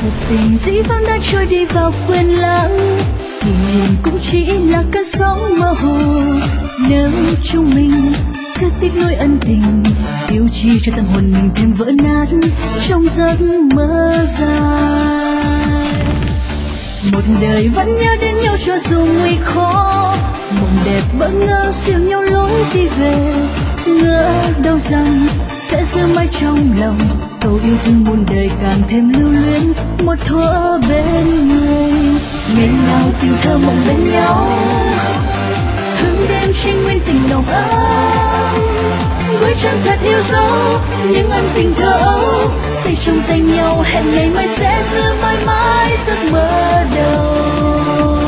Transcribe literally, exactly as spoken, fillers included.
cuộc tình dĩ vãng đã trôi đi vào quên lãng, kỷ niệm cũng chỉ là cơn sóng mơ hồ. Nếu chúng mình cứ tiếc nuối ân tình, yêu chi cho tâm hồn mình thêm vỡ nát trong giấc mơ dài. Một đời vẫn nhớ đến nhau cho dù nguy khó, mộng đẹp bỡ ngỡ siêu nhau lối đi về. Ngỡ đâu rằng sẽ giữ mãi trong lòng câu yêu thương muôn đời càng thêm lưu luyến một thuở bên người. Ngày nào tình thơ mộng bên nhau, hương đêm trinh nguyên tình nồng ấm, gửi chân thật yêu dấu những ân tình thơ ấu. Tay trong tay nhau hẹn ngày mai sẽ giữ mãi mãi giấc mơ đầu.